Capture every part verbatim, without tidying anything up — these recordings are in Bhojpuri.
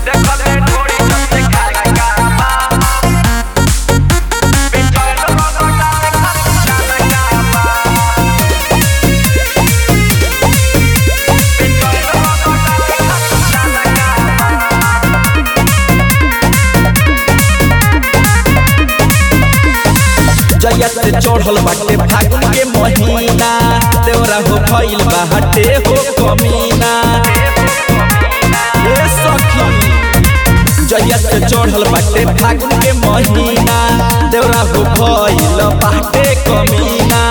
जया से चढ़ल बाटे फागुन के महीना देवरा हो भइल बाटे हो कमीना ए सखी जया से चढ़ल बाटे फागुन के महीना देवरा हो भइल बाटे कमीना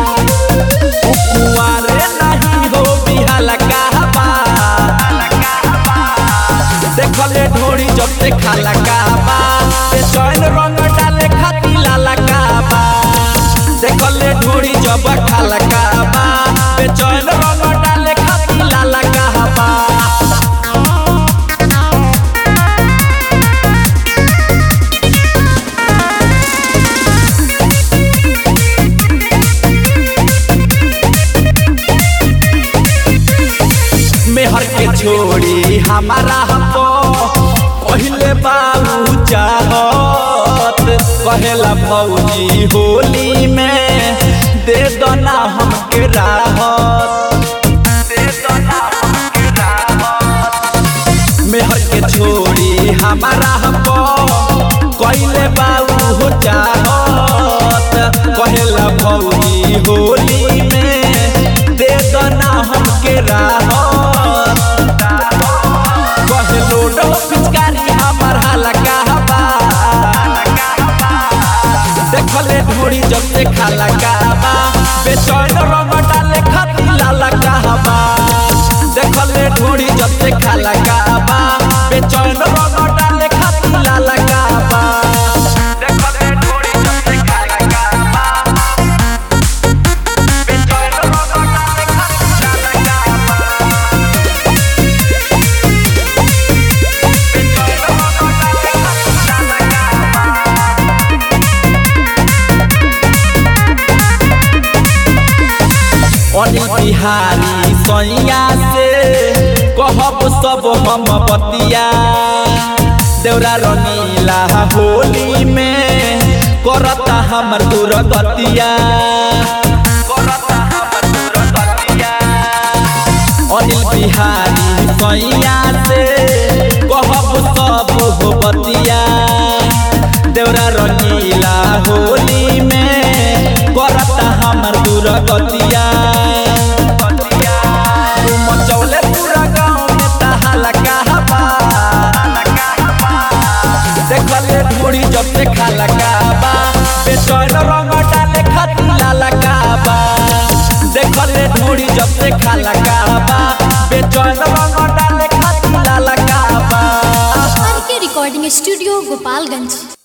कुआरे नहीं हो बिहाला कहबा देखले ढोरी जब से खाला कहबा बेचैन रंग डाले खाती लाला कहबा देखले ढोरी जब खाला कहबा बेचैन रंग डाले खाती लाला कहबा मेहर के छोड़ी हमारा हमको पहले बाबू चाहत कहेला भौजी होली में दे दो ना हमके राहत दे दो ना हमके राहत मेहर के छोड़ी हमारा हमको कइले बाबू चाहत कहेला भौजी होली में दे दो ना हमके राहत देखले ढोरी जब से खाला कहबा बेचैन रंग डाले खाती लाला कहबा देखले ढोरी जब से खाला कहबा बेचैन रंग डाले खाती लाला कहबा देखले ढोरी जब से खाला कहबा बेचैन रंग डाले खाती लाला अनिल बिहारी सैया से कहब सब हम बतिया देवरा रंगीला होली में करता हमर दुर्गतिया करता हमर दुर्गतिया अनिल बिहारी सैया से कहब सब हो बतिया देवरा रंगीला होली में करता हमर दुर्गतिया मचौले पूरा गाँव में तहाला कहबा देखले ढोरी जब से खाला कहबा बेचैन रंग डाले खाती लाला कहबा देखले ढोरी जब से खाला कहबा बेचैन रंग डाले खाती लाला कहबा। आर के रिकॉर्डिंग स्टूडियो गोपालगंज।